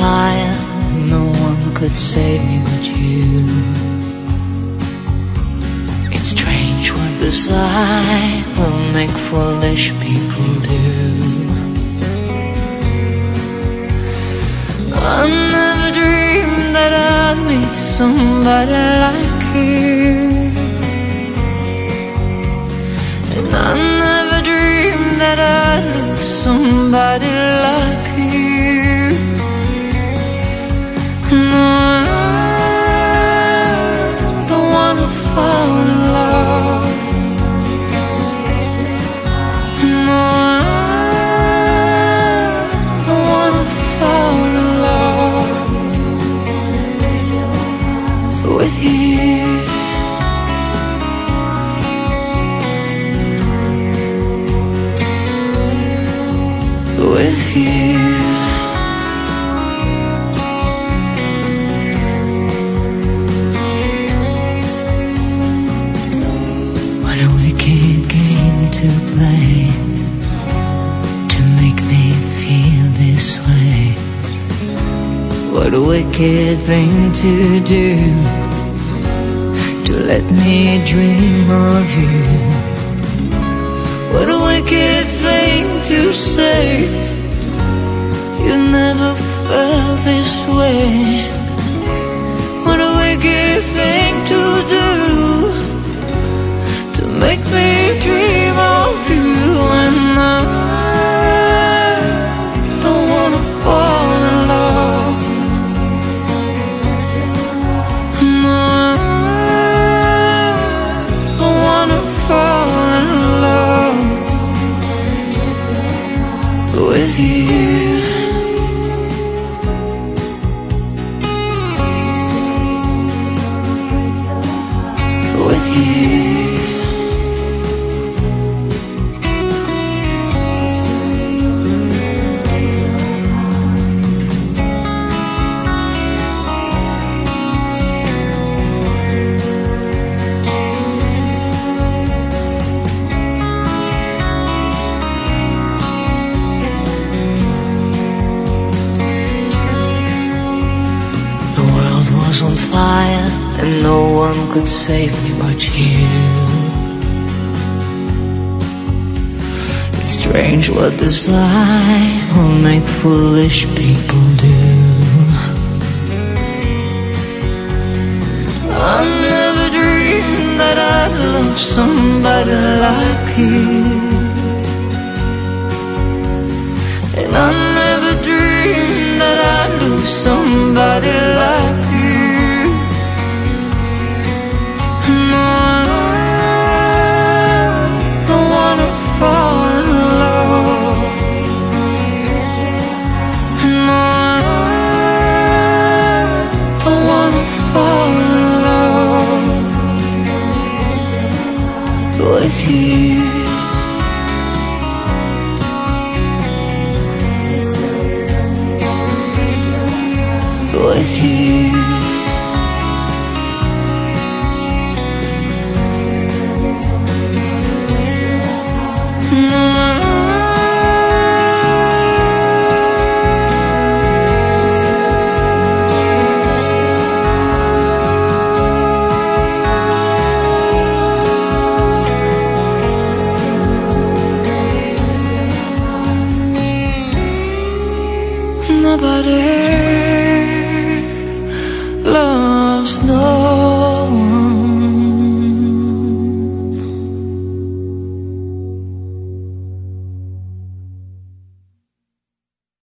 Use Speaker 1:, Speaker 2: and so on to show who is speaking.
Speaker 1: fire, no one could save me but you. It's strange what desire will make foolish people do. I never dreamed that I'd meet somebody like you, and I never dreamed that I'd lose somebody like you. No, I don't wanna fall in love. No, I don't wanna fall in love with you. With you. What a wicked game to play, to make me feel this way. What a wicked thing to do, to let me dream of you. What a wicked thing to say, you never felt this way. What a wicked thing to do, to make me dream of you. And I don't wanna fall in love. No, I don't wanna fall in love with you. With you. The world was on fire and no one could save me but you. It's strange what desire will make foolish people do. I never dreamed that I'd love somebody like you, and I never dreamed that I'd lose somebody like you. No, I don't wanna fall in love. No, I don't wanna fall in love with you. With you.